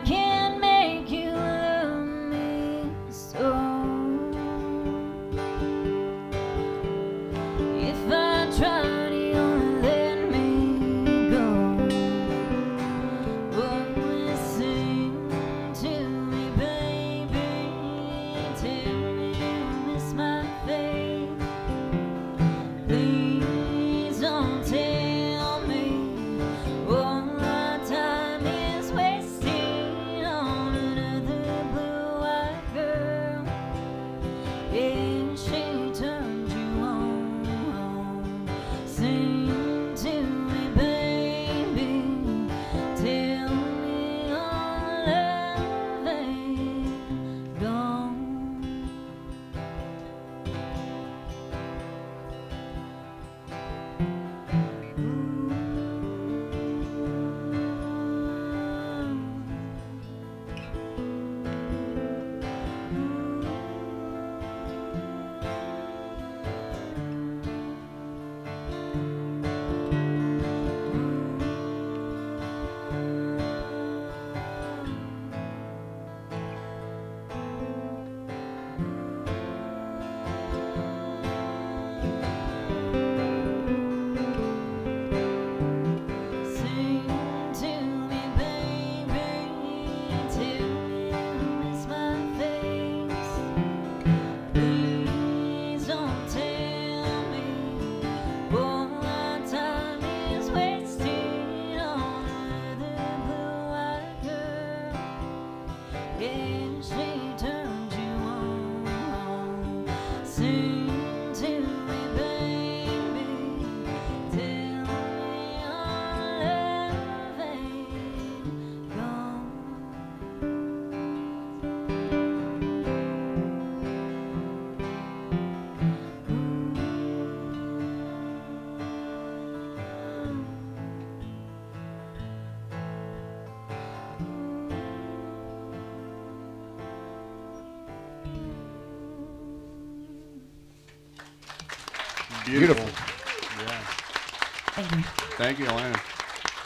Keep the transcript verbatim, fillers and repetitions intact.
can't make you love me so. If I tried, you only let me go. Always sing to me, baby. Tell me you miss my face. Please don't tell me all our time is wasting on another blue-eyed girl. And she turned you on. Sing to me, baby. Tell me our love ain't gone. Sing to me, baby. Tell me you miss my face. Please don't tell me all our time is wasting on another blue-eyed girl. And she turned you on. Sing to me, baby. Tell me our love ain't gone. Beautiful. Yeah. Thank you. Thank you, Alana.